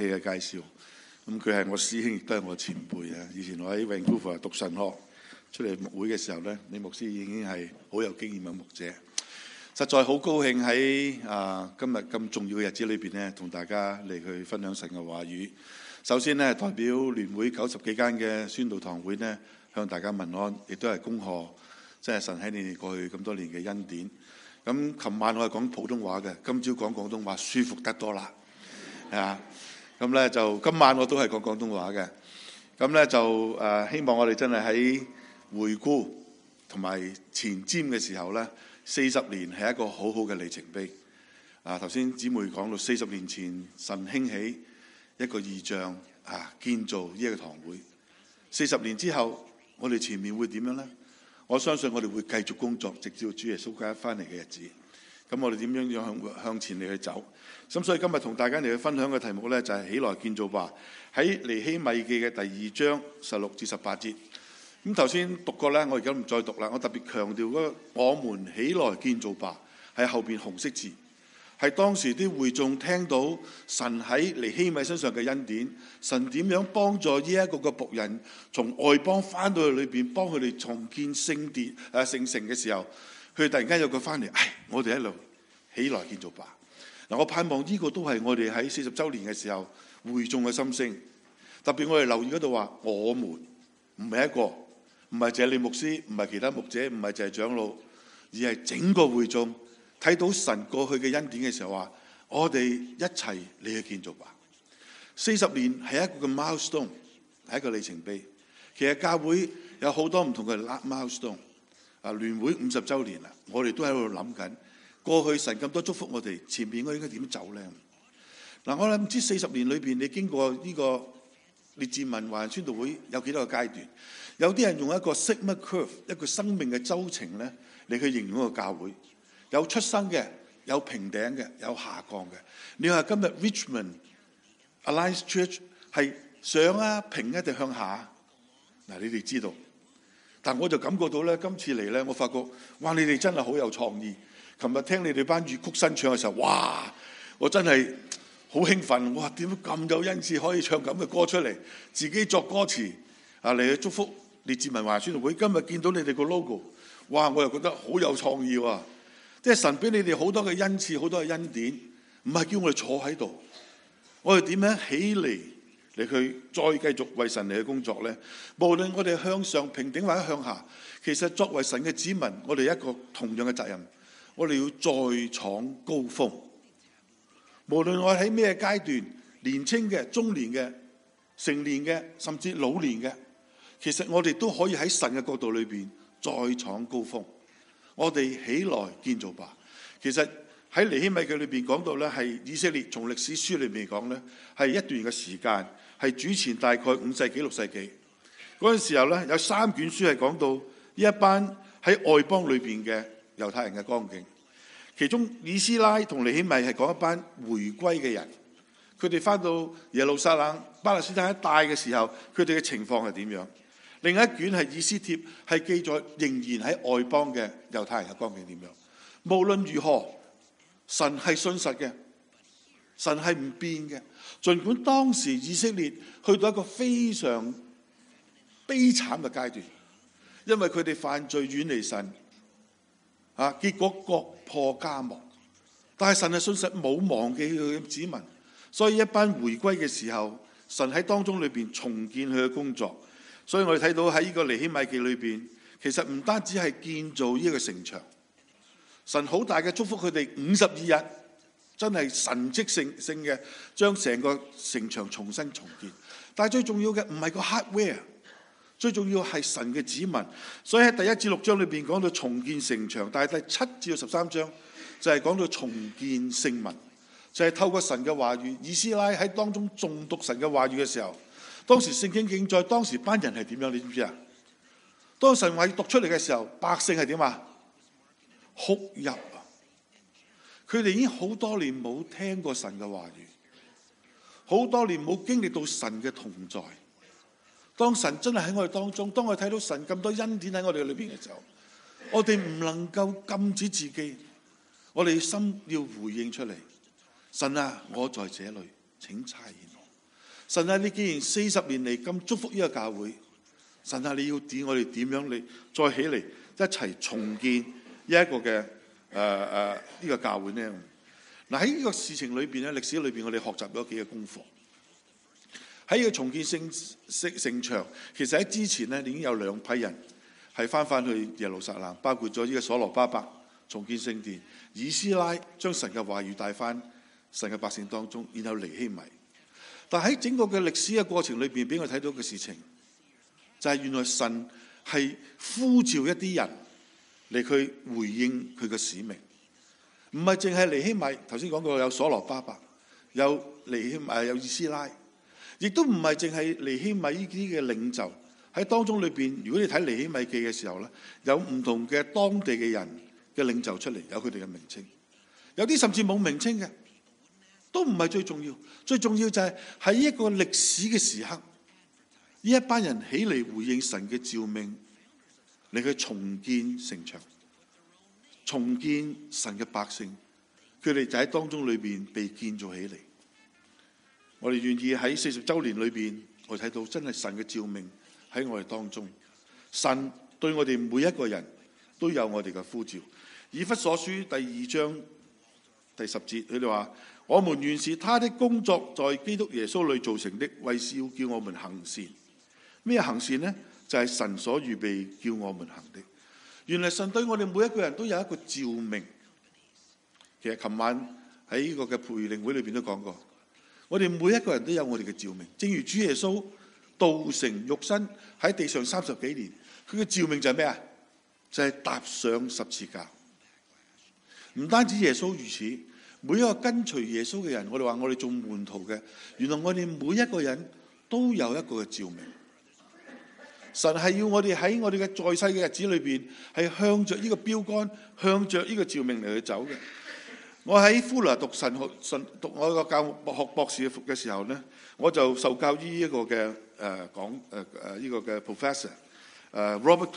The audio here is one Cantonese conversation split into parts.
氣嘅介紹。咁佢係我師兄，亦都係我前輩啊！以前我喺 Vancouver 讀神學出嚟牧會嘅時候咧，李牧師已經係好有經驗嘅牧者。實在好高興喺今日咁重要嘅日子裏邊咧，同大家嚟去分享神嘅話語。首先咧，代表聯會90幾間嘅宣道堂會咧，向大家問安，亦都係恭賀，即係神喺你哋過去咁多年嘅恩典。咁琴晚我係講普通話嘅，今朝講廣東話，舒服得多啦，啊！咁咧就今晚我都係講廣東話嘅。咁咧就希望我哋真係喺回顧同埋前瞻嘅時候咧，40年係一個好好嘅里程碑。頭先姊妹講到40年前神興起一個異象建造呢一個堂會。40年之後，我哋前面會點樣呢？我相信我哋會繼續工作，直至主耶穌基督翻嚟嘅日子。咁我哋點樣向前嚟去走？咁所以今日同大家嚟去分享嘅題目呢，就係起來建造吧。喺尼希米記嘅第2章16至18節。咁頭先讀過呢，我而家唔再讀啦。我特別強調嗰我們起來建造吧，喺後邊紅色字，係當時啲會眾聽到神喺尼希米身上嘅恩典，神點樣幫助呢一個嘅僕人從外邦翻到去裏邊，幫佢哋重建聖殿聖城嘅時候，佢突然間有個翻嚟，我哋一路起來建造吧。嗱，我盼望呢個都係我哋喺40週年嘅時候會眾嘅心聲。特別我哋留意嗰度話，我們唔係一個，唔係淨係李牧師，唔係其他牧者，唔係淨係長老，而係整個會眾睇到神過去嘅恩典嘅時候話，我哋一齊嚟去建造吧。40年係一個嘅 milestone， 係一個里程碑。其實教會有好多唔同嘅 milestone。聯會50週年啦，我哋都喺度諗緊過去神咁多祝福我哋，前面我應該點走呢？我諗唔知40年裏邊你經過呢個列治文華人宣道會有幾多個階段？有啲人用一個 Sigma Curve， 一個生命嘅周程咧嚟去形容一個教會，有出生嘅，有平頂嘅，有下降嘅。你話今日 Richmond Alliance Church 係上啊平一定向下？你哋知道。但我就感覺到咧，今次嚟咧，我發覺，哇！你哋真係好有創意。琴日聽你哋班粵曲新唱嘅時候，哇！我真係好興奮。哇！點解咁有恩賜可以唱咁嘅歌出嚟？自己作歌詞嚟去祝福列治文華宣道會。今日見到你哋個 logo， 哇！我又覺得好有創意喎。即係神俾你哋好多嘅恩賜，好多嘅恩典，唔係叫我哋坐喺度，我哋點樣起嚟？你去再繼續為神嚟嘅工作呢？無論我哋向上平頂或者向下，其實作為神嘅子民，我哋一個同樣嘅責任，我哋要再闖高峰。無論我喺咩階段，年青嘅、中年嘅、成年嘅，甚至老年嘅，其實我哋都可以喺神嘅角度裏邊再闖高峰。我哋起來建造吧。其實喺尼希米記裏邊講到咧，係以色列從歷史書裏面講咧，係一段嘅時間，係主前大概5世紀6世紀嗰陣時候咧，有3卷書係講到呢一班喺外邦裏邊嘅猶太人嘅光景。其中以斯拉同尼希米係講一班回歸嘅人，佢哋翻到耶路撒冷、巴勒斯坦一帶嘅時候，佢哋嘅情況係點樣？另一卷係以斯帖，係記載仍然喺外邦嘅猶太人嘅光景點樣？無論如何，神係信實嘅，神係唔變嘅。儘管當時以色列去到一個非常悲慘嘅階段，因為佢哋犯罪遠離神，結果國破家亡。但係神係信實，冇忘記佢嘅子民，所以一班回歸嘅時候，神喺當中裏邊重建佢嘅工作。所以我哋睇到喺呢個尼希米記裏邊，其實唔單止係建造呢個城牆。神好大嘅祝福佢哋52日，真係神蹟性嘅將成個城牆重新重建。但係最重要嘅唔係個 hardware， 最重要係神嘅子民。所以喺第1至6章裏邊講到重建城牆，但係第7至13章就係講到重建聖民，就係透過神嘅話語。以斯拉喺當中誦讀神嘅話語嘅時候，當時聖經記載當時班人係點樣？你知唔知啊？當神話語讀出嚟嘅時候，百姓係點啊？哭泣啊！佢哋已經好多年冇聽過神嘅話語，好多年冇經歷到神嘅同在。當神真係喺我哋當中，當我哋睇到神咁多恩典喺我哋裏邊嘅時候，我哋唔能夠禁止自己，我哋心要回應出嚟。神啊，我在這裏，請差遣我。 神啊，你既然40年嚟咁祝福呢個教會，神啊，你要點我哋點樣嚟再起嚟一齊重建呢一個嘅呢個教會呢？嗱，喺呢個事情裏邊咧，歷史裏邊我哋學習咗幾個功課。喺呢個重建城牆，其實喺之前咧已經有2批人係翻去耶路撒冷，包括咗呢個所羅巴伯重建聖殿，以斯拉將神嘅話語帶翻神嘅百姓當中，然後尼希米。但喺整個嘅歷史嘅過程裏邊，俾我睇到嘅事情就係原來神係呼召一啲人嚟去回應佢嘅使命，唔係淨係尼希米。頭先講過有所羅巴伯，有尼希米，有以斯拉，亦都唔係淨係尼希米呢啲嘅領袖喺當中裏邊。如果你睇尼希米記嘅時候咧，有唔同嘅當地嘅人嘅領袖出嚟，有佢哋嘅名稱，有啲甚至冇名稱嘅，都唔係最重要。最重要就係喺一個歷史嘅時刻，呢一班人起嚟回應神嘅召命，嚟去重建城牆，重建神嘅百姓，佢哋就喺當中裏邊被建造起嚟。我哋願意喺40週年裏邊，我哋睇到真係神嘅召命喺我哋當中。神對我哋每一個人都有我哋嘅呼召。以弗所書第2章第10節，佢哋話：我們原是他的工作，在基督耶穌裏造成的，為是要叫我們行善。咩行善呢？就係神所預備叫我們行的。原來神對我哋每一個人都有一個召命。其實琴晚喺呢個嘅培靈會裏邊都講過，我哋每一個人都有我哋嘅召命。正如主耶穌道成肉身喺地上30幾年，佢嘅召命就係咩啊？就係踏上十字架。唔單止耶穌如此，每一個跟隨耶穌嘅人，我哋話我哋做門徒嘅，原來我哋每一個人都有一個嘅召命。神係要我哋喺我哋嘅在世嘅日子裏邊，係向着呢個標杆，向着呢個召命嚟去走嘅。我喺富勒讀神學讀我個教學博士嘅時候呢，我就受教於一個嘅呢個嘅 professor Robert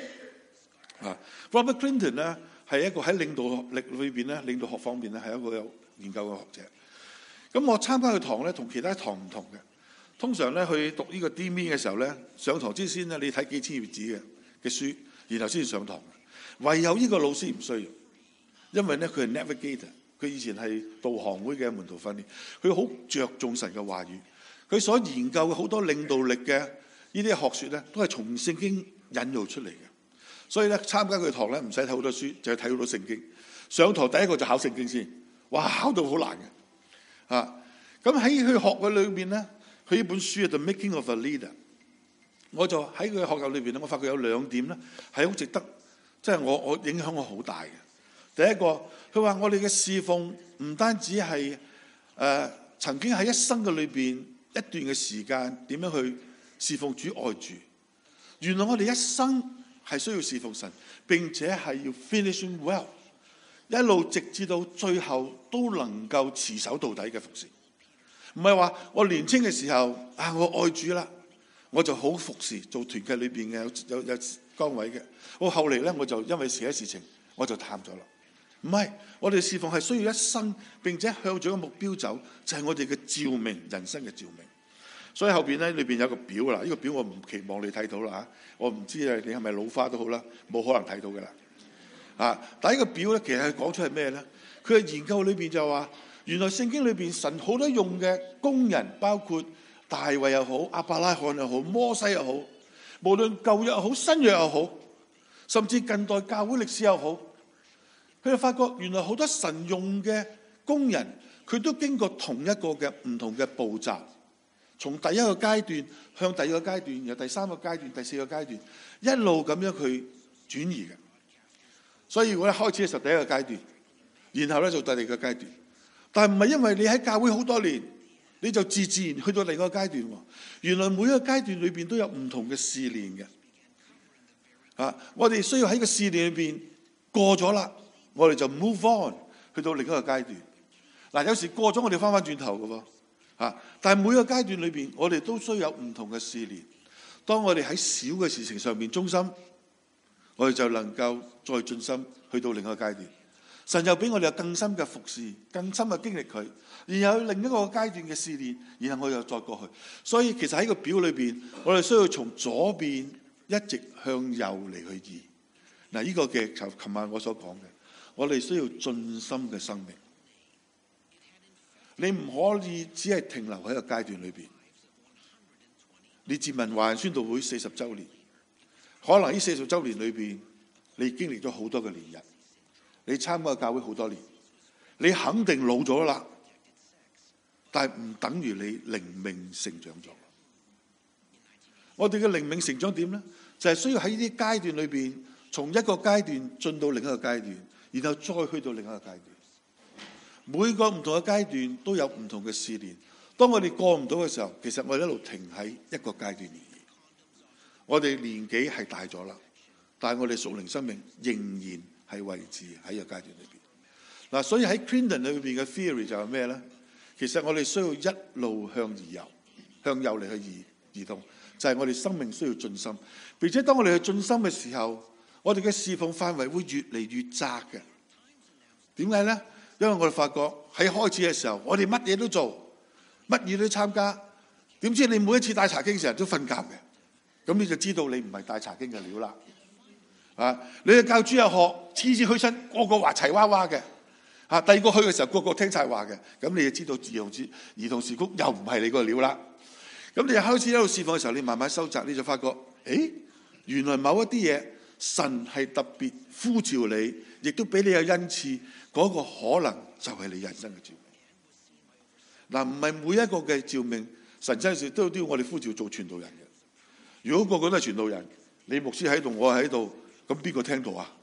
Clinton。Robert Clinton 呢係一個喺領導力裏邊咧，領導學方面咧係一個有研究嘅學者。咁我參加佢堂咧，同其他堂唔同嘅。通常咧去讀呢個 DME 嘅時候咧，上堂之前咧你睇幾千頁紙嘅書，然後先至上堂。唯有呢個老師唔需要，因為咧佢係 navigator， 佢以前係導航會嘅門徒訓練，佢好着重神嘅話語。佢所研究嘅好多領導力嘅呢啲學説咧，都係從聖經引導出嚟嘅。所以咧參加佢堂咧，唔使睇好多書，就係睇好多聖經。上堂第一個就考聖經先，哇，考到好難嘅。咁喺佢學嘅裏邊咧，佢呢本書《The Making of a Leader》，我就喺佢學校裏邊咧，我發覺有2點咧係好值得，即係我影響我好大嘅。第一個，佢話我哋嘅侍奉唔單止係曾經喺一生嘅裏邊一段嘅時間點樣去侍奉主愛主，原來我哋一生係需要侍奉神，並且係要 finishing well， 一路直至到最後都能夠持守到底嘅服侍。唔係話我年輕嘅時候我愛主啦，我就好服侍做團契裏邊嘅有崗位嘅。我後嚟咧我就因為其他事情我就淡咗啦。唔係，我哋侍奉係需要一生，並且向住個目標走，就係我哋嘅召命，人生嘅召命。所以後邊咧裏邊有個表啦，呢個表我唔期望你睇到啦嚇，我唔知你係咪老花都好啦，冇可能睇到嘅啦。但係呢個表咧其實係講出係咩咧？佢嘅研究裏邊就話，原來聖經裏邊神好多用嘅工人，包括大衛又好、亞伯拉罕又好、摩西又好，無論舊約又好、新約又好，甚至近代教會歷史又好，佢就發覺原來好多神用嘅工人，佢都經過同一個嘅唔同嘅步驟。從第一個階段向第二個階段，由第3個階段、第4個階段，一路咁樣去轉移嘅。所以如果一開始嘅時候第一個階段，然後咧做第二個階段，但係唔係因為你喺教會好多年，你就自然去到另一個階段。原來每一個階段裏邊都有唔同嘅試煉嘅。我哋需要喺個試煉裏邊過咗啦，我哋就 move on 去到另一個階段。有時過咗我哋翻轉頭嘅喎。但係每個階段裏邊，我哋都需要有唔同嘅試煉。當我哋喺小嘅事情上面忠心，我哋就能夠再進心去到另一個階段。 神又俾我哋有更深嘅服侍，更深嘅經歷佢，然後有另一個階段嘅試煉，然後我又再過去。所以其實喺個表裏邊，我哋需要從左邊一直向右嚟去移。嗱，呢個嘅就琴晚我所講嘅，我哋需要盡心嘅生命。你唔可以只係停留喺個階段裏邊。你自問華人宣道會40週年，可能呢40週年裏邊，你經歷咗好多嘅年日。你參加教會好多年，你肯定老咗啦，但係唔等於你靈命成長咗。我哋嘅靈命成長點呢？就係需要喺呢啲階段裏邊，從一個階段進到另一個階段，然後再去到另一個階段。每個唔同嘅階段都有唔同嘅試煉。當我哋過唔到嘅時候，其實我哋一路停喺一個階段而已。我哋年紀係大咗啦，但係我哋屬靈生命仍然係維持喺個階段裏邊。嗱，所以喺 Clinton 裏邊嘅 theory 就係咩咧？其實我哋需要一路向右嚟去移動，就係我哋生命需要盡心。並且當我哋去盡心嘅時候，我哋嘅侍奉範圍會越嚟越窄嘅。點解咧？因為我哋發覺喺開始嘅時候，我哋乜嘢都做，乜嘢都參加。點知你每一次帶查經嘅時候都瞓覺嘅，咁你就知道你唔係帶查經嘅料啦。你去教主日學，次次去親個個話齊娃娃嘅，第二個去嘅時候個個聽晒話嘅，咁你就知道兒童時曲又唔係你個料啦。咁你開始喺度侍奉嘅時候，你慢慢收窄，你就發覺，原來某一啲嘢神係特別呼召你，亦都俾你有恩賜，嗰個可能就係你人生嘅召命。嗱，唔係每一個嘅召命，神真係都要我哋呼召做傳道人嘅。如果個個都係傳道人，你牧師喺度，我喺度，咁邊個聽到啊？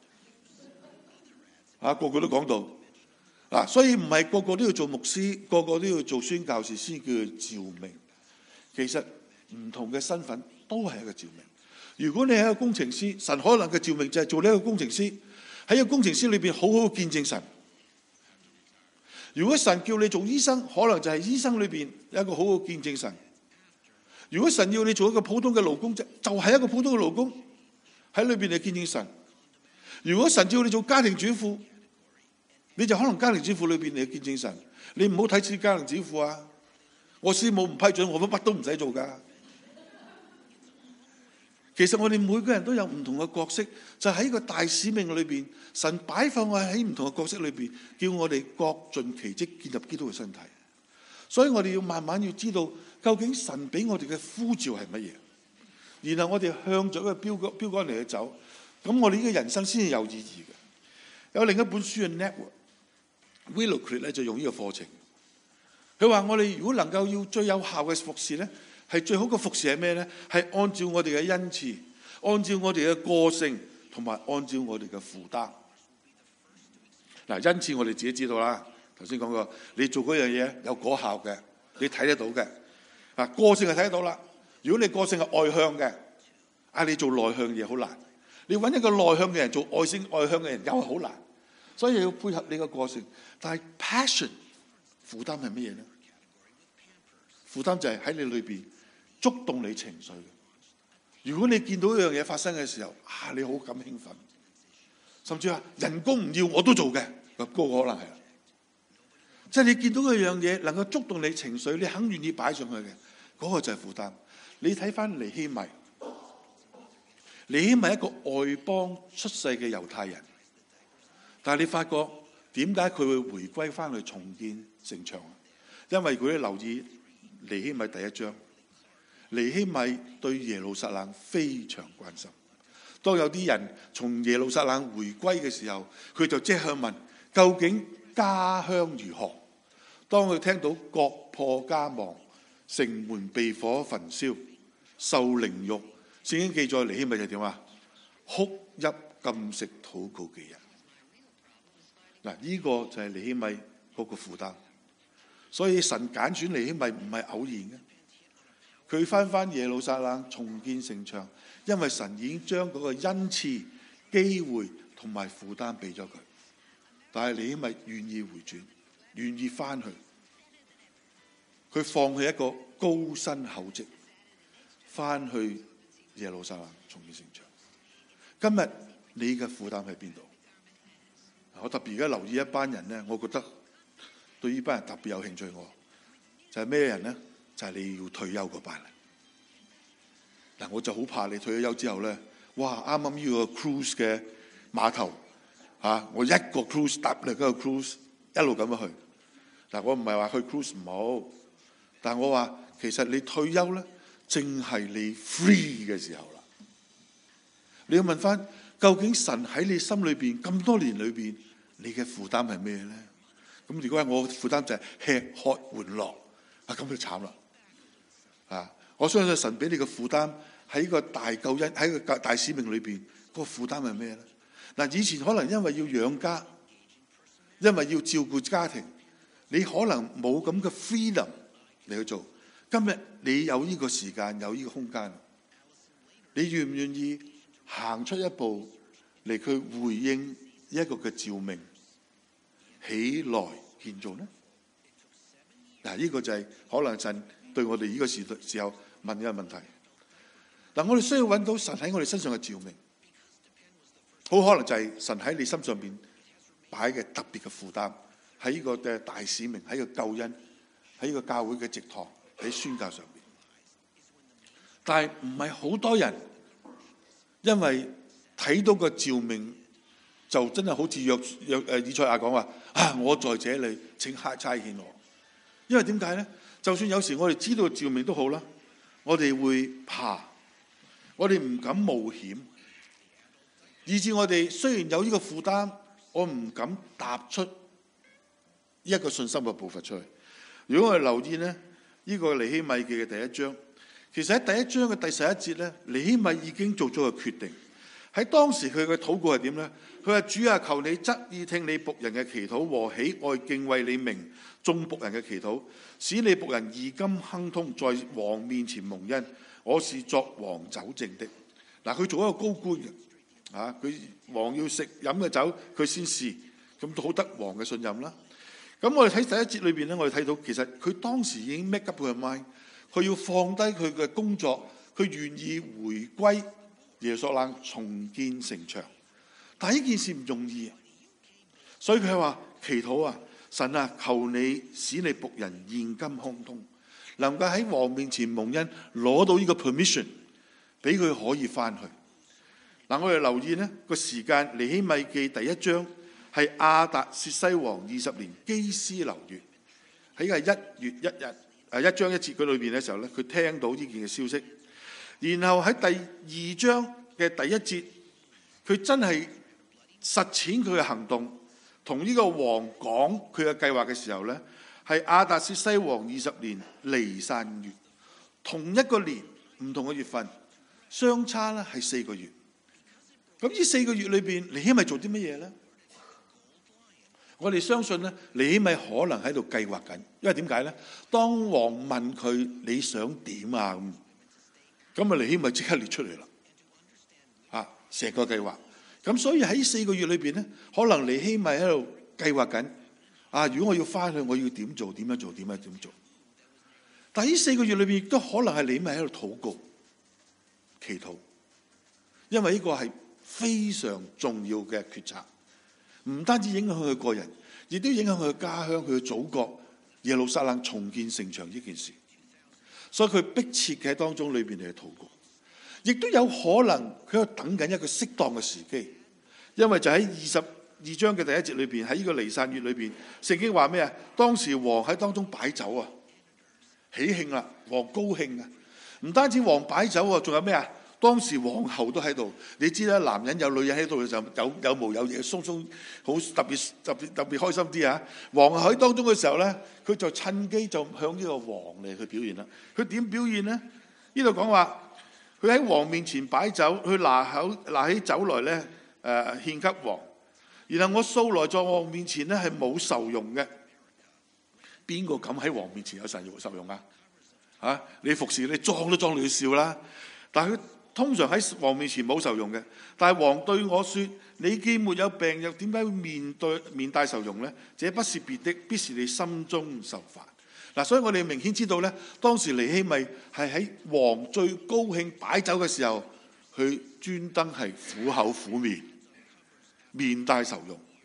個個都講道，所以唔係個個都要做牧師，個個都要做宣教士先叫召命。其實唔同嘅身份都係一個召命。如果你係一個工程師，神可能嘅召命就係做呢一個工程師，喺一個工程師裏邊好好見證神。如果神叫你做醫生，可能就係醫生裏邊有一個好好見證神。如果神要你做一個普通嘅勞工，就係一個普通嘅勞工喺裏邊嚟見證神。如果神叫你做家庭主婦，你就可能家庭主婦裏邊嚟見證神。你唔好睇似家庭主婦啊！我師母唔批准，我乜都唔使做噶。其實我哋每個人都有唔同嘅角色，就喺個大使命裏邊，神擺放我喺唔同嘅角色裏邊，叫我哋各盡其職，建立基督嘅身體。所以我哋要慢慢要知道，究竟神俾我哋嘅呼召係乜嘢，然後我哋向着一個標杆嚟去走，咁我哋呢個人生先至有意義嘅。有另一本書嘅 Network，Willowcreek 咧就用呢個課程。佢話我哋如果能夠要最有效嘅服侍咧，係最好嘅服侍係咩咧？係按照我哋嘅恩賜，按照我哋嘅個性，同埋按照我哋嘅負擔。嗱，恩賜我哋自己知道啦。頭先講過，你做嗰樣嘢有果效嘅，你睇得到嘅。個性係睇得到啦。如果你個性係外向嘅，你做內向嘅嘢好難。你揾一個內向嘅人做外向嘅人又係好難。所以要配合你個個性。但係 passion 負擔係乜嘢咧？負擔就係喺你裏邊觸動你情緒。如果你見到一樣嘢發生嘅時候，你好感興奮，甚至話人工唔要我都做嘅，嗰個可能係啦。即係你見到一樣嘢能夠觸動你情緒，你肯願意擺上去嘅，嗰個就係負擔。你睇翻尼希米，尼希米一個外邦出世嘅猶太人，但係你發覺點解佢會回歸翻去重建城牆？因為佢留意尼希米第一章，尼希米對耶路撒冷非常關心。當有啲人從耶路撒冷回歸嘅時候，佢就即刻問：究竟家鄉如何？當佢聽到國破家亡、城門被火焚燒、受凌辱，聖經記載尼希米就點啊？哭泣禁食禱告幾日。嗱，呢個就係尼希米嗰個負擔。所以神揀選尼希米唔係偶然嘅，佢翻耶路撒冷重建城牆，因為神已經將嗰個恩賜、機會同埋負擔俾咗佢。但係尼希米願意回轉，願意翻去，佢放棄一個高薪厚職，翻去耶路撒冷重建城牆。今日你嘅負擔喺邊度？ 我特別而家留意一班人咧，我覺得對呢班人特別有興趣。我就係咩人咧？就係你要退休嗰班人。嗱，我就好怕你退咗休之後咧，哇！啱啱呢個 cruise 嘅碼頭我一個 cruise 搭另一個 cruise 一路咁樣去。嗱，我唔係話去 cruise 唔好，但係我話其實你退休咧，正係你 free 嘅時候啦。你要問翻，究竟神喺你心裏邊咁多年裏邊，你嘅負擔係咩咧？咁如果係我負擔就係吃喝玩樂，咁就慘啦。我相信神俾你嘅負擔喺個大救恩，喺個大使命裏邊，個負擔係咩咧？嗱，以前可能因為要養家，因為要照顧家庭，你可能冇咁嘅 freedom 嚟去做。今日你有呢個時間，有呢個空間，你願唔願意行出一步嚟去回應一個嘅召命，起來建造呢？嗱，呢個就係可能神對我哋呢個時候問嘅問題。嗱，我哋需要揾到神喺我哋身上嘅召命，好可能就係神喺你心上邊擺嘅特別嘅負擔，喺呢個嘅大使命，喺個救恩，喺呢個教會嘅植堂，喺宣教上邊。但係唔係好多人因為睇到個召命，就真係好似以賽亞講話我在這裏，請差遣我。因為點解咧？就算有時我哋知道召命都好啦，我哋會怕，我哋唔敢冒險，以致我哋雖然有呢個負擔，我唔敢踏出一個信心嘅步伐出去。如果我哋留意呢，呢個尼希米記嘅第一章，其實喺第一章嘅第11節咧，尼希米已經做咗個決定。喺當時佢嘅禱告係點咧？佢話：主啊，求你側耳聽你僕人嘅祈禱和喜愛敬畏你名眾僕人嘅祈禱，使你僕人現今亨通，在王面前蒙恩。我是作王酒政的。嗱，佢做一個高官嘅，佢王要食飲嘅酒，佢先試，咁好得王嘅信任啦。咁我哋睇第一節裏邊咧，我哋睇到其實佢當時已經 make up 佢嘅 mind，佢要放低佢嘅工作，佢願意回歸耶路撒冷重建城牆。但係呢件事唔容易，所以佢係話祈禱啊，神啊，求你使你僕人現今亨通，能夠喺王面前蒙恩，攞到呢個 permission， 俾佢可以翻去。嗱，我哋留意呢個時間，尼希米記第一章係亞達薛西王20年基斯流月，喺個1月1日1章1節佢裏邊嘅時候咧，佢聽到呢件嘅消息。然後喺第2章嘅第1節，佢真係實踐佢嘅行動，同呢個王講佢嘅計劃嘅時候咧，係亞達薛西王20年尼散月，同一個年唔同嘅月份，相差咧係4個月。咁呢4個月裏邊，尼希米做啲乜嘢咧？我哋相信咧，尼希米可能喺度計劃緊，因為點解咧？當王問佢你想點啊咁尼希米即刻列出嚟啦，成個計劃。咁所以喺4個月裏邊咧，可能尼希米喺度計劃緊，如果我要翻去，我要點做？點樣做？點樣做？但係呢4個月裏邊亦都可能係尼希米喺度禱告、祈禱，因為呢個係非常重要嘅決策，唔單止影響佢個人，亦都影響佢嘅家鄉、佢嘅祖國耶路撒冷重建城牆呢件事。所以佢迫切嘅喺當中裏邊嚟禱告，亦都有可能佢喺度等緊一個適當嘅時機，因為就喺22章嘅第1節裏邊，喺呢個尼散月裏邊，聖經話咩啊？當時王喺當中擺酒啊，喜慶啦，王高興啊！唔單止王擺酒啊，仲有咩啊？當時皇后都喺度，你知啦，男人有女人喺度就有毛有嘢，鬆鬆好特別開心啲啊！皇后喺當中嘅時候咧，佢就趁機就向呢個王嚟去表現啦。佢點表現咧？呢度講話，佢喺王面前擺酒，佢拿起酒來咧，獻給王。然後我素來在王面前咧係冇愁容嘅。邊個敢喺王面前有愁容啊？你服侍你裝都裝你笑啦。但係佢通常喺王面前冇愁容嘅，但係王對我說：你既沒有病，又點解會面帶愁容呢？這不是別的，必是你心中受煩。所以我哋明顯知道咧，當時尼希米係喺王最高興擺酒嘅時候，佢專登係苦口苦面，面帶愁容。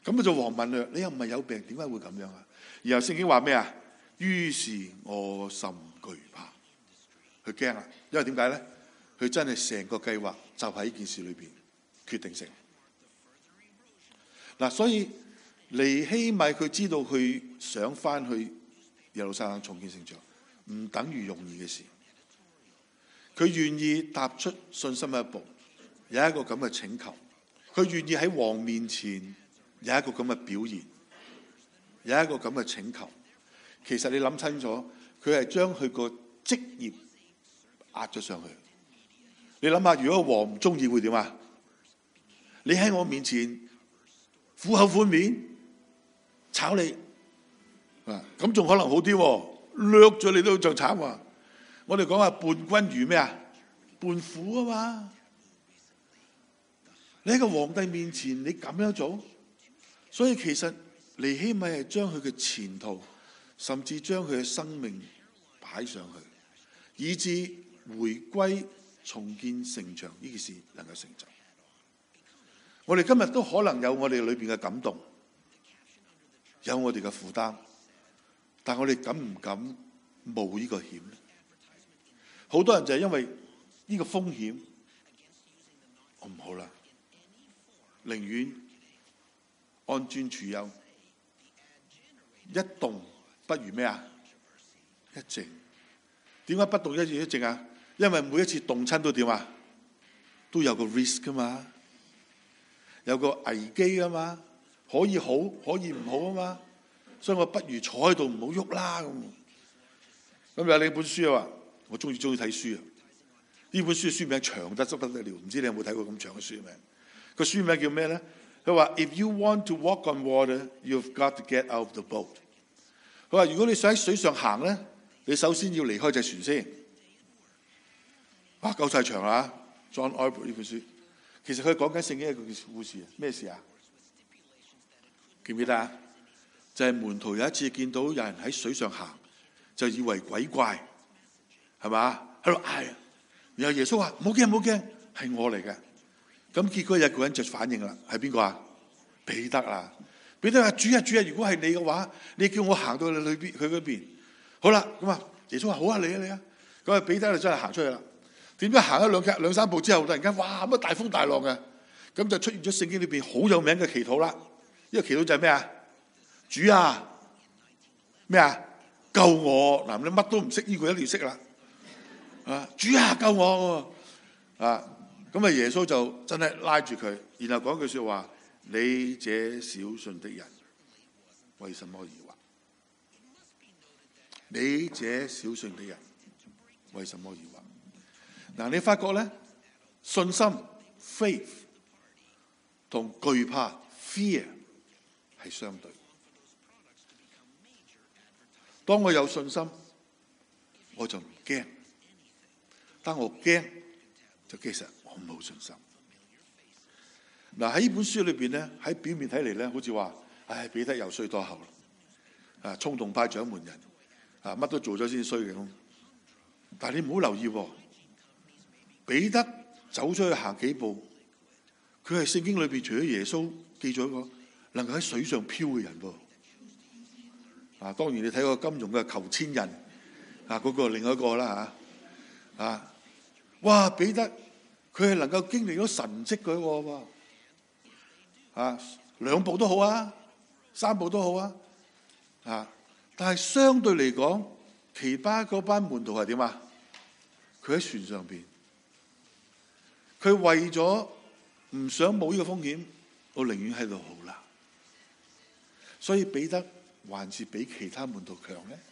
咁就王問佢：你又唔係有病，點解會咁樣啊？然後聖經話咩啊？於是我甚懼怕，佢驚啊！因為點解咧？佢真係成個計劃就喺呢件事裏邊決定性。嗱，所以尼希米佢知道佢想翻去耶路撒冷重建聖殿，唔等於容易嘅事。佢願意踏出信心嘅一步，有一個咁嘅請求。佢願意喺王面前有一個咁嘅表現，有一個咁嘅請求。其實你諗清楚，佢係將佢個職業壓咗上去。你諗下，如果王唔中意會點啊？你喺我面前苦口寬面炒你啊，咁仲可能好啲，掠咗你都仲慘啊！我哋講話伴君如咩啊？伴虎啊嘛！你喺個皇帝面前你咁樣做，所以其實尼希米係將佢嘅前途，甚至將佢嘅生命擺上去，以致回歸重建城牆呢件事能夠成就。我哋今日都可能有我哋裏邊嘅感動，有我哋嘅負擔，但我哋敢唔敢冒呢個險呢？好多人就係因為呢個風險，我唔好啦，寧願安尊處優，一動不如咩啊？一靜。點解不動一靜啊？因為每一次動親都點啊？都有個 risk 噶嘛，有個危機噶嘛，可以好可以唔好啊嘛，所以我不如坐喺度唔好喐啦咁。咁有另一本書啊，我中意睇書啊。呢本書嘅書名長得不得了，唔知你有冇睇過咁長嘅書名？個書名叫咩咧？佢話 If you want to walk on water, you've got to get out of the boat。佢話如果你想喺水上行咧，你首先要離開隻船先。哇，夠晒長啦 ！John Ortberg 呢本書，其實佢講緊聖經一個故事啊，咩事啊？記唔記得啊？就係門徒有一次見到有人喺水上行，就以為鬼怪，係嘛？喺度嗌，然後耶穌話：唔好驚，唔好驚，係我嚟嘅。咁結果有個人就反應啦，係邊個啊？彼得啊！彼得話：主啊，主啊，如果係你嘅話，你叫我行到你裏邊佢嗰邊。好啦，咁啊，耶穌話：好啊，你啊，你啊。咁啊，彼得就真係行出去啦。點知行咗兩三步之後，突然間哇，乜大風大浪嘅，咁就出現咗聖經裏邊好有名嘅祈禱啦。呢個祈禱就係咩啊？主啊，咩啊？救我！嗱，你乜都唔識，呢個一定要識啦。啊，主啊，救我！啊，咁啊，耶穌就真係拉住佢，然後講句說話：你這小信的人，為什麼疑惑？你這小信的人，為什麼疑惑？嗱，你發覺咧，信心 faith 同懼怕 fear 係相對。當我有信心，我就唔驚；當我驚，就其實我冇信心。嗱，喺呢本書裏邊咧，喺表面睇嚟咧，好似話，唉，彼得又衰多口啦，啊，衝動派掌門人，啊，乜都做咗先衰嘅咁。但係你唔好留意喎。彼得走出去行幾步，佢係聖經裏邊除咗耶穌記咗一個能夠喺水上漂嘅人噃。啊，當然你睇過金庸嘅裘千仞啊，嗰個另外一個啦吓啊，哇！彼得佢係能夠經歷咗神蹟嗰個喎，啊，兩步都好啊，三步都好啊，啊！但係相對嚟講，其他嗰班門徒係點啊？佢喺船上邊。佢為咗唔想冒呢個風險，我寧願喺度好啦。所以彼得還是比其他門徒強咧。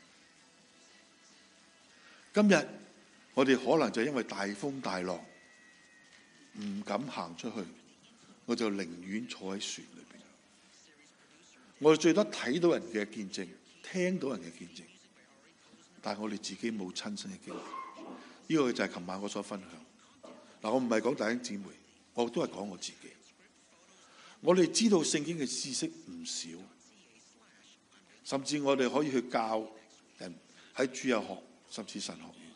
今日我哋可能就因為大風大浪唔敢行出去，我就寧願坐喺船裏邊。我哋最多睇到人嘅見證，聽到人嘅見證，但係我哋自己冇親身嘅經歷。呢個就係琴晚我所分享。嗱，我唔係講弟兄姊妹，我都係講我自己。我哋知道聖經嘅知識唔少，甚至我哋可以去教人喺主日學，甚至神學院。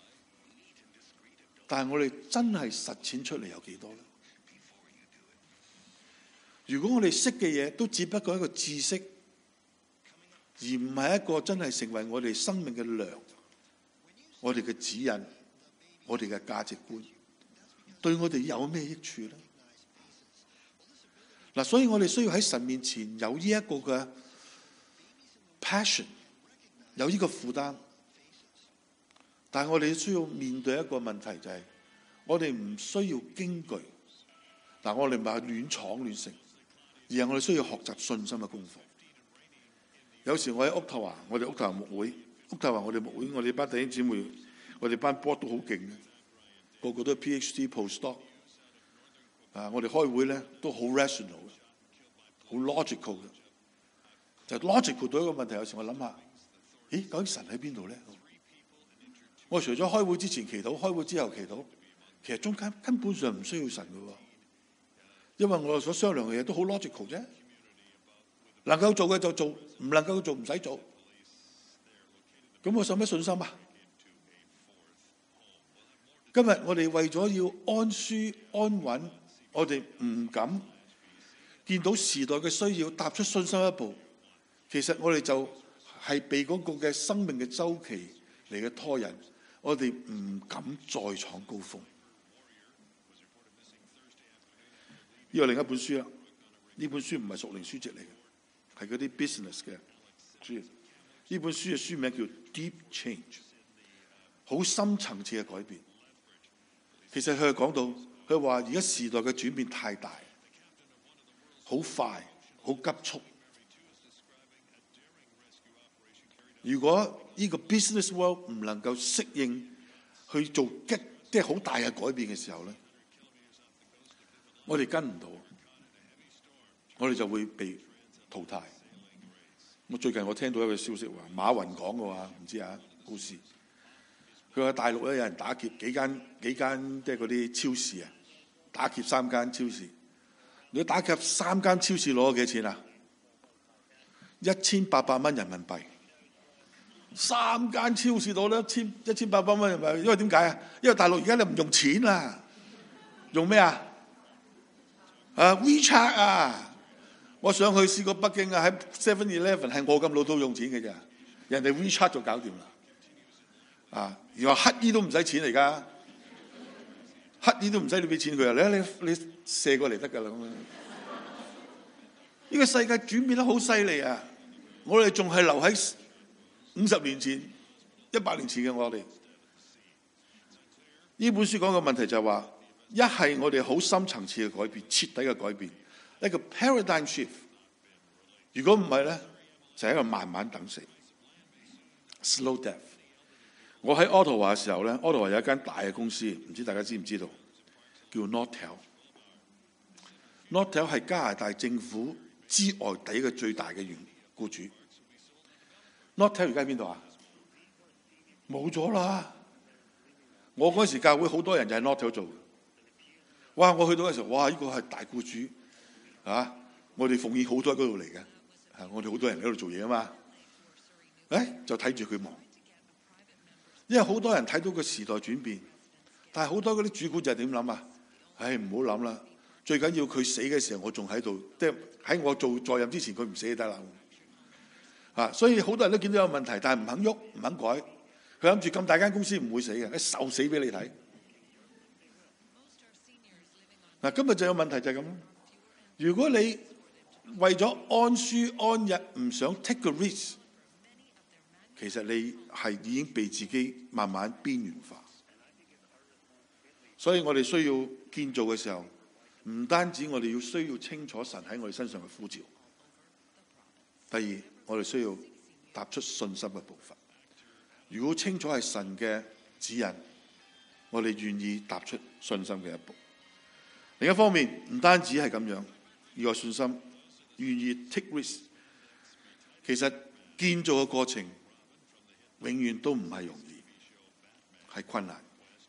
但係我哋真係實踐出嚟有幾多咧？ 如果我哋識嘅嘢都只不過一個知識，而唔係一個真係成為我哋生命嘅糧，我哋嘅指引，我哋嘅價值觀，對我哋有咩益處呢？嗱，所以我哋需要喺神面前有呢一個嘅 passion， 有呢個負擔。但係我哋需要面對一個問題，就係我哋唔需要驚懼。嗱，我哋唔係亂闖亂成，而係我哋需要學習信心嘅功課。有時我喺屋頭話，我哋屋頭牧會，屋頭話我哋牧會，我哋班弟兄姊妹，我哋班 board 都好勁嘅，個個都係 PhD postdoc。我哋開會咧都好 rational 嘅，好 logical 嘅。就 logical 到一個問題，有時我諗下，咦，究竟神喺邊度咧？我除咗開會之前祈禱，開會之後祈禱，其實中間根本上唔需要神嘅喎，因為我哋所商量嘅嘢都好 logical 啫。能夠做嘅就做，唔能夠做唔使做。咁我使乜信心啊？今日我哋為咗要安舒安穩，我哋唔敢見到時代嘅需要，踏出信心一步。其實我哋就係被嗰個嘅生命嘅周期嚟嘅拖引，我哋唔敢再闖高峰。呢個另一本書啦，呢本書唔係屬靈書籍嚟嘅，係嗰啲 business 嘅書。呢本書嘅書名叫 Deep Change， 好深層次嘅改變。其實佢係講到，佢話而家時代嘅轉變太大，好快，好急促。如果呢個 business world 唔能夠適應去做即係好大嘅改變嘅時候咧，我哋跟唔到，我哋就會被淘汰。最近我聽到一個消息話，馬雲講嘅話，唔知啊故事。佢話大陸咧有人打劫幾間即係嗰啲超市啊，打劫3間超市。如果打劫3間超市攞咗幾錢啊？1800蚊人民幣。3間超市攞咗1800蚊人民幣，因為點解啊？因為大陸而家你唔用錢啦，用咩啊？WeChat 啊！我上去試過北京啊，喺 7-Eleven 係我咁老都用錢嘅啫，人哋 WeChat 就搞掂啦。而話乞衣都唔使錢嚟㗎，乞衣都唔使你俾錢佢啊！你射過嚟得㗎啦咁樣。呢個世界轉變得好犀利啊！我哋仲係留喺50年前、100年前嘅我哋。呢本書講嘅問題就係話，一係我哋好深層次嘅改變，徹底嘅改變，一個 paradigm shift。如果唔係咧，就係一個慢慢等死 ，slow death。我喺渥太華嘅時候咧，渥太華有一間大嘅公司，唔知大家知唔知道，叫 Nortel。Nortel 係加拿大政府之外第一個最大嘅僱主。Nortel 而家喺邊度啊？冇咗啦！我嗰時教會好多人就係 Nortel 做嘅。哇！我去到嘅時候，哇！呢個係大僱主啊！我哋奉獻好多喺嗰度嚟嘅，我哋好多人喺度做嘢啊嘛。就睇住佢忙，因為好多人睇到個時代轉變，但係好多嗰啲主管就係點諗啊？唔好諗啦，最緊要佢死嘅時候我仲喺度，即係喺我做在任之前佢唔死就得啦。所以好多人都見到有問題，但係唔肯喐，唔肯改。佢諗住咁大間公司唔會死嘅，受死俾你睇。今日就有問題就係咁。如果你為咗安舒安逸，唔想 take 個 risk， 其實你係已經被自己慢慢邊緣化。所以我哋需要建造嘅時候，唔單止我哋需要清楚神喺我哋身上嘅呼召。第二，我哋需要踏出信心嘅步伐。如果清楚係神嘅指引，我哋願意踏出信心嘅一步。另一方面，唔單止係咁樣，要有信心，願意 take risk。其實建造嘅過程永遠都唔係容易，係困難。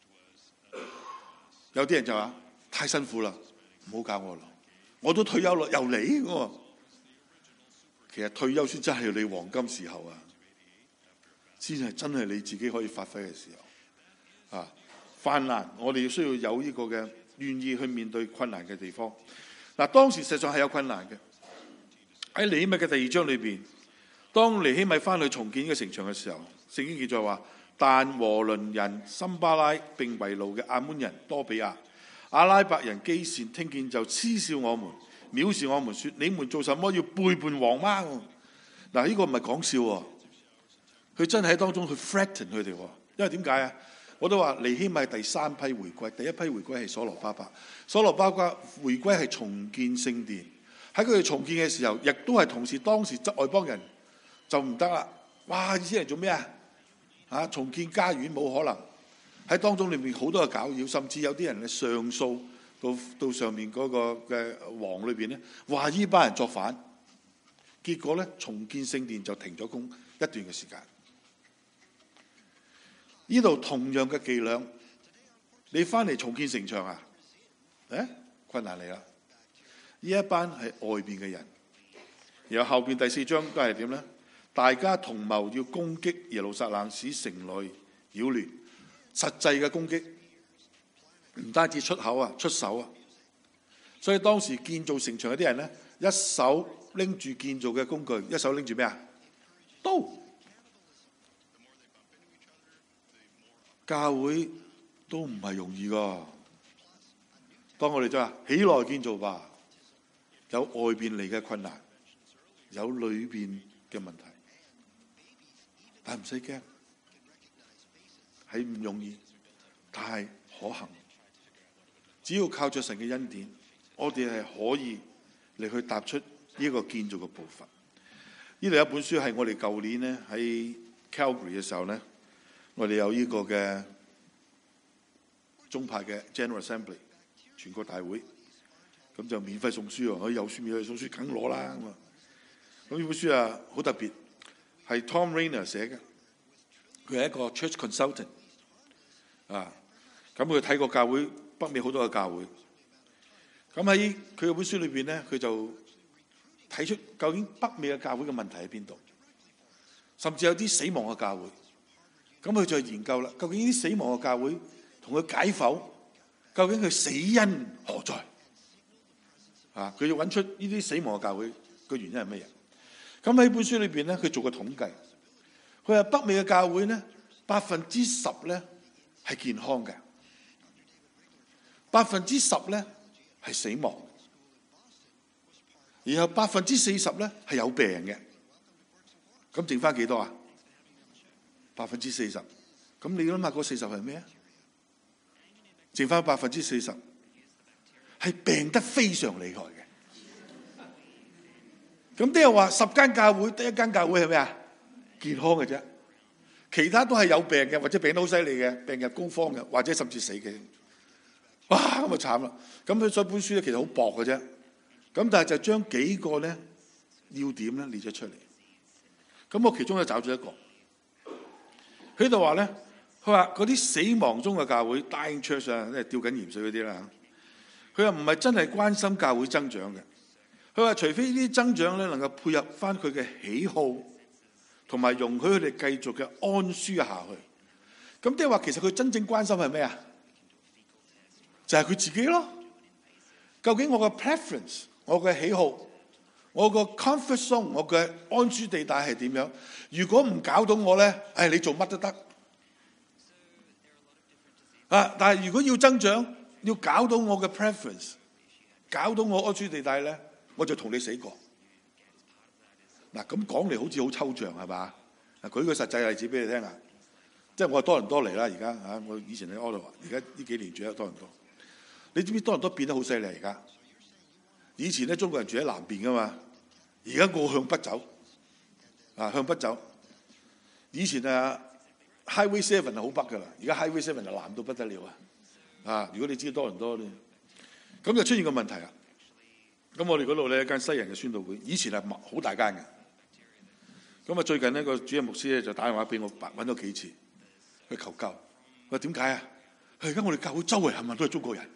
有啲人就話太辛苦啦，唔好教我啦，我都退休啦，又嚟。其實退休先真係你黃金時候啊，先係真係你自己可以發揮嘅時候。患難我哋需要有呢個嘅願意去面對困難嘅地方。 嗱，當時實際上係有困難嘅。喺尼希米嘅第2章裏邊，當尼希米翻去重建呢個城牆嘅時候，聖經記載話：但和倫人參巴拉並為奴嘅亞捫人多比亞、阿拉伯人基善聽見就嗤笑我們，藐視我們，說：你們做什麼要背叛王嗎？嗱，呢個唔係講笑喎，佢真係喺當中去 threaten 佢哋。因為點解啊？我都話尼希米係第3批回歸，第一批回歸係所羅巴伯。所羅巴伯回歸係重建聖殿，喺佢哋重建嘅時候，亦都係同時當時執外邦人就唔得啦。哇！以色列人做咩啊？重建家園冇可能，喺當中裏面好多嘅攪擾，甚至有啲人嘅上訴到上面嗰個嘅王裏邊咧，話呢班人作反，結果咧重建聖殿就停咗工一段嘅時間。呢度同樣嘅伎倆，你翻嚟重建城牆啊？困難嚟啦！呢一班係外邊嘅人，然後後邊第4章都係點咧？大家同謀要攻擊耶路撒冷，使城內擾亂。實際嘅攻擊唔單止出手啊！所以當時建造城牆嗰啲人咧，一手拎住建造嘅工具，一手拎住咩啊？刀。教會都唔係容易噶。當我哋就話起來建造吧，有外邊嚟嘅困難，有裏邊嘅問題，但唔使驚，係唔容易，但係可行。只要靠着神嘅恩典，我哋係可以嚟去踏出呢個建造嘅步伐。呢度有一本書係我哋舊年咧喺 Calgary 嘅時候咧，我哋有呢個嘅宗派嘅 General Assembly 全國大會，咁就免費送書喎。我有書免費送書，梗攞啦咁啊！咁呢本書啊好特別，係 Tom Rainer 寫嘅，佢係一個 Church Consultant 啊。咁佢睇過教會北美好多嘅教會，咁喺佢嗰本書裏邊咧，佢就睇出究竟北美嘅教會嘅問題喺邊度，甚至有啲死亡嘅教會。咁佢就研究啦，究竟呢啲死亡嘅教會同佢解剖，究竟佢死因何在？佢要揾出呢啲死亡嘅教會嘅原因係乜嘢？咁喺本書裏邊咧，佢做個統計，佢話北美嘅教會咧，10%咧係健康嘅，10%咧係死亡，然後40%咧係有病嘅。咁剩翻幾多啊？40%，咁你諗下嗰40係咩啊？剩翻40%係病得非常厲害嘅。咁即係話10間教會得1間教會係咩啊？健康嘅啫，其他都係有病嘅，或者病得好犀利嘅，病入膏肓嘅，或者甚至死嘅。哇！咁就慘啦。咁所以本書咧其實好薄嘅啫。咁但係就將幾個咧要點咧列咗出嚟。咁我其中就找咗一個。佢度話咧，佢話嗰啲死亡中嘅教會 dying church 啊，即係吊緊鹽水嗰啲啦。佢話唔係真係關心教會增長嘅。佢話除非呢啲增長咧能夠配合翻佢嘅喜好，同埋容許佢哋繼續嘅安舒下去。咁即係話其實佢真正關心係咩啊？就係佢自己咯。究竟我嘅 preference， 我嘅喜好，我個 comfort zone， 我嘅安舒地帶係點樣？如果唔搞到我咧，你做乜都得。但係如果要增長，要搞到我嘅 preference， 搞到我安舒地帶咧，我就同你死過。嗱，咁講嚟好似好抽象係嘛？舉個實際例子俾你聽啊，即係我係多倫多嚟啦，而家我以前喺渥太華，而家呢幾年住喺多倫多。你知唔知多倫多變得好犀利而家？以前咧中國人住喺南邊噶嘛，而家我向北走，向北走。以前Highway 7係好北噶啦，而家 Highway 7就南到不得了啊！如果你知道多倫多咧，咁就出現個問題啦。咁我哋嗰度咧一間西人嘅宣道會，以前係好大間嘅。咁最近呢個主任牧師咧就打電話俾我，揾咗幾次去求救。佢話點解啊？而家我哋教會周圍係咪都係中國人？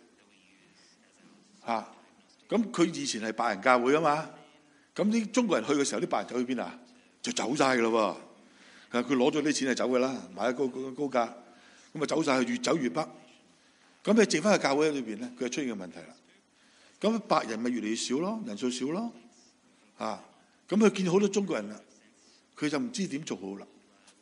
咁佢以前係白人教會啊嘛，咁啲中國人去嘅時候，啲白人走去邊啊？就走晒噶咯喎！佢攞咗啲錢就走噶啦，買咗高價，咁啊走晒去，越走越北。咁你剩翻個教會喺裏邊咧，佢就出現個問題啦。 咁白人咪越嚟越少咯，人數少咯。咁佢見好多中國人啦，佢就唔知點做好啦。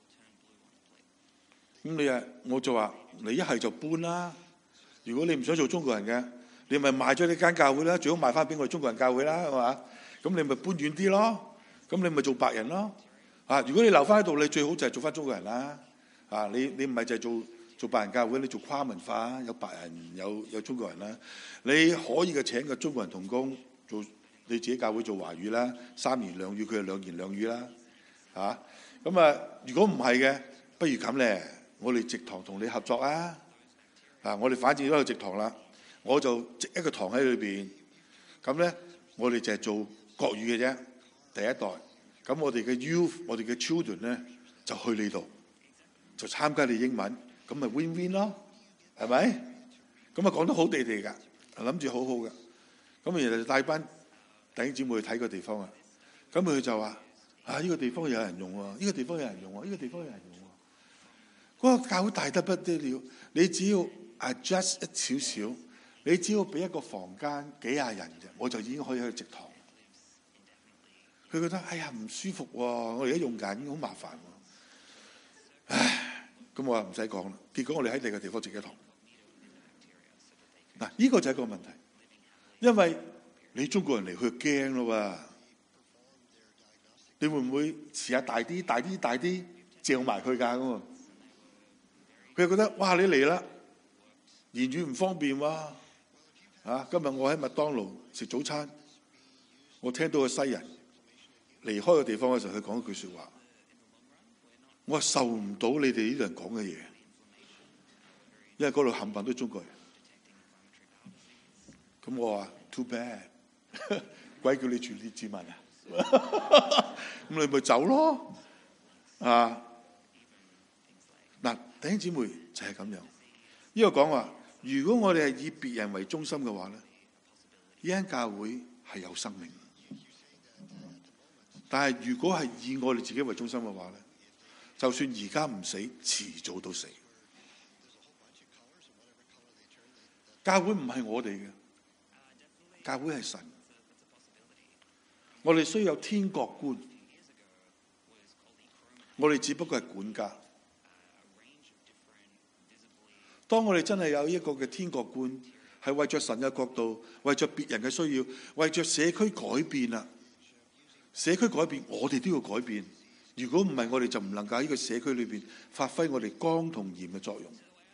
咁我就話你一係就搬啦。如果你唔想做中國人嘅，你咪賣咗呢間教會啦，最好賣翻俾我哋中國人教會啦，係嘛？咁你咪搬遠啲咯。咁你咪做白人咯。如果你留翻喺度，你最好就係做翻中國人啦。你唔係就係做白人教會，你做跨文化，有白人有中國人啦。你可以嘅請個中國人同工做你自己教會做華語啦，3言兩語，佢係2言2語啦。如果唔係嘅，不如咁咧，我哋植堂同你合作啊。我哋反正都有植堂啦，我就植一個堂喺裏邊。咁咧，我哋就係做國語嘅啫，第一代。咁我哋嘅 youth， 我哋嘅 children 咧，就去你度，就參加你英文，咁咪 win win 咯，係咪？咁講得好地地㗎，諗住好好㗎。咁然後就帶班弟兄姊妹去睇個地方啊。咁佢就話：呢個地方有人用喎，呢個地方有人用喎，呢個地方有人用喎。嗰個教會大得不得了，你只要adjust 一少少，你只要俾一個房間幾廿人啫，我就已經可以去植堂。佢覺得唔舒服喎，我而家用緊，好麻煩喎。咁我話唔使講啦。結果我哋喺第二個地方植一堂。呢個就係一個問題，因為你中國人嚟，佢驚咯喎。你會唔會遲下大啲嚼埋佢㗎咁？佢又覺得哇，你嚟啦，言語唔方便喎。今日我喺麥當勞食早餐，我聽到個西人離開個地方嘅時候，佢講一句説話，我受唔到你哋呢啲人講嘅嘢，因為嗰度冚唪唥都係中國人。咁我話 too bad， 鬼叫你住列治文啊！咁你咪走咯。弟兄姊妹就係咁樣。呢個講話，如果我哋係以別人為中心嘅話咧，呢間教會係有生命。但係如果係以我哋自己為中心嘅話咧，就算而家唔死，遲早都死。教會唔係我哋嘅，教會係神。我哋需要有天國觀，我哋只不過係管家。當我哋真係有一個嘅天國觀，係為着神嘅國度，為着別人嘅需要，為着社區改變啦。社區改變，我哋都要改變。如果唔係，我哋就唔能夠喺呢個社區裏邊發揮我哋光同鹽嘅作用。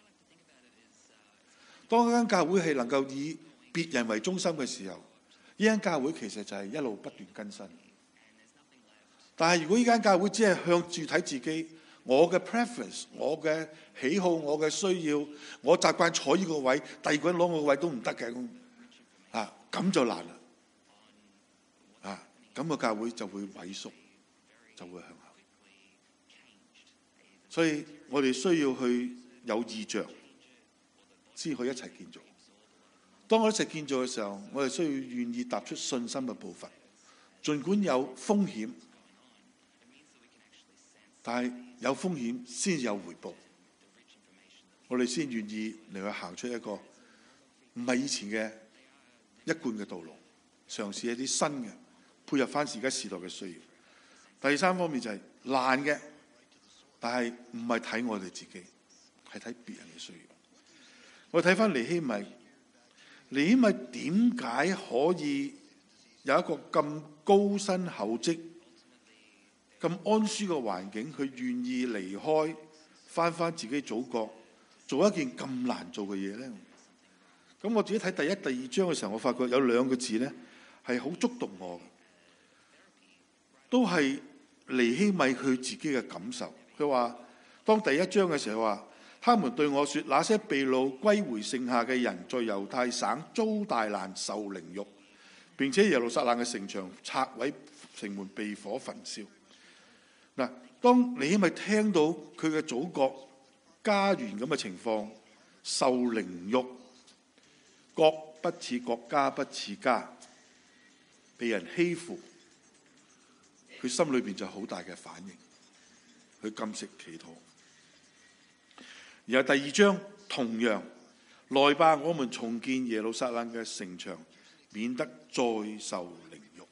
當一間教會係能夠以別人為中心嘅時候，呢間教會其實就係一路不斷更新。但係如果呢間教會只係向住睇自己，我嘅 preference， 我嘅喜好，我嘅需要，我習慣坐呢個位，第二個人攞我個位都唔得嘅，咁就難啦。咁個教會就會萎縮，就會向後。所以我哋需要去有異象，先可以一齊建造。當我哋一齊建造嘅時候，我哋需要願意踏出信心嘅步伐，儘管有風險，但係有風險先有回報。我哋先願意嚟去行出一個唔係以前嘅一貫嘅道路，嘗試一啲新嘅，配合翻而家時代嘅需要。第三方面就係難嘅，但係唔係睇我哋自己，係睇別人嘅需要。我睇翻尼希米點解可以有一個咁高薪厚職、咁安舒嘅環境，佢願意離開翻自己祖國，做一件咁難做嘅嘢咧？咁我自己睇第一、第二章嘅時候，我發覺有2個字咧係好觸動我嘅，都係尼希米佢自己嘅感受。佢話當第1章嘅時候話，他們對我說，那些被擄歸回剩下嘅人，在猶太省遭大難受凌辱，並且耶路撒冷嘅城牆拆毀，城門被火焚燒。嗱，當尼希米聽到佢嘅祖國家園咁嘅情況，受凌辱，國不似國，家不似家，被人欺負，佢心裏邊就好大嘅反應，佢禁食祈禱。然後第2章同樣，來吧，我們重建耶路撒冷嘅城牆， 免得再受凌辱。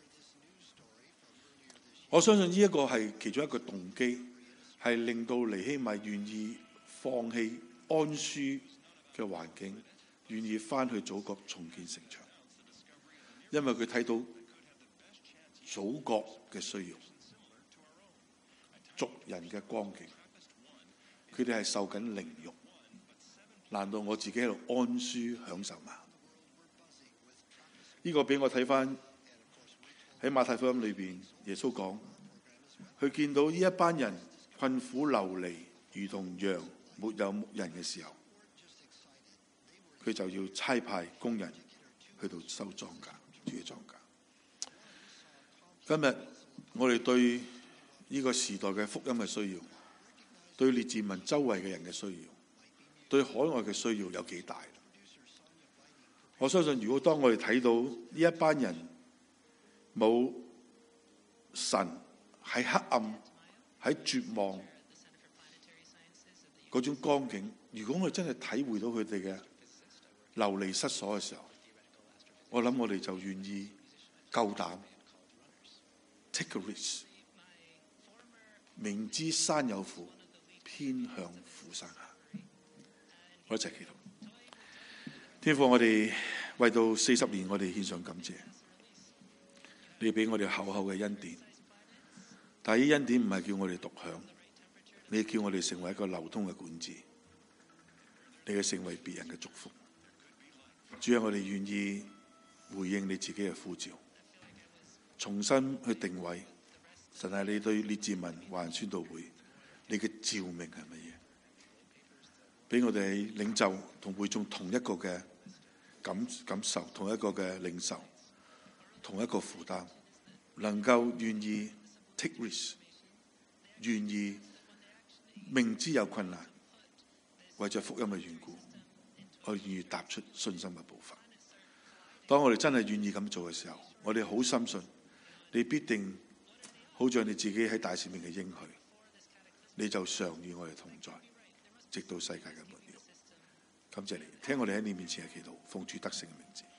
我相信呢一個係其中一個動機，係令到尼希米願意放棄安舒嘅環境，願意翻去祖國重建城牆，因為佢睇到祖國嘅需要，族人嘅光景，佢哋係受緊凌辱，難道我自己喺度安舒享受嗎？呢個俾我睇翻喺馬太福音裏邊，耶穌講，佢見到呢一班人困苦流離，如同羊沒有牧人嘅時候，佢就要差派工人去到收莊稼，住嘅莊稼。今日我哋對呢個時代嘅福音嘅需要，對列治文周圍嘅人嘅需要，對海外嘅需要有幾大？我相信，如果當我哋睇到呢一班人冇神，喺黑暗、喺絕望嗰種光景，如果我哋真係體會到佢哋嘅流離失所嘅時候，我諗我哋就願意夠膽 take a risk， 明知山有虎，偏向虎山下。我一齊祈禱。天父，我哋為到40年，我哋獻上感謝。你俾我哋厚厚嘅恩典，但係呢恩典唔係叫我哋獨享，你叫我哋成為一個流通嘅管子，你嘅成為別人嘅祝福。主啊，我哋願意回應你自己嘅呼召，重新去定位神係你對列治文華人宣道會你嘅召命係乜嘢？俾我哋領袖同會眾同一個嘅感受，同一個嘅領受，同一個負擔，能夠願意 take risk， 願意明知有困難，為咗福音嘅緣故，我願意踏出信心嘅步伐。當我哋真係願意咁做嘅時候，我哋好深信你必定好像你自己喺大使命嘅應許，你就常與我哋同在，直到世界嘅末了。感謝你，聽我哋喺你面前嘅祈禱，奉主得勝嘅名字。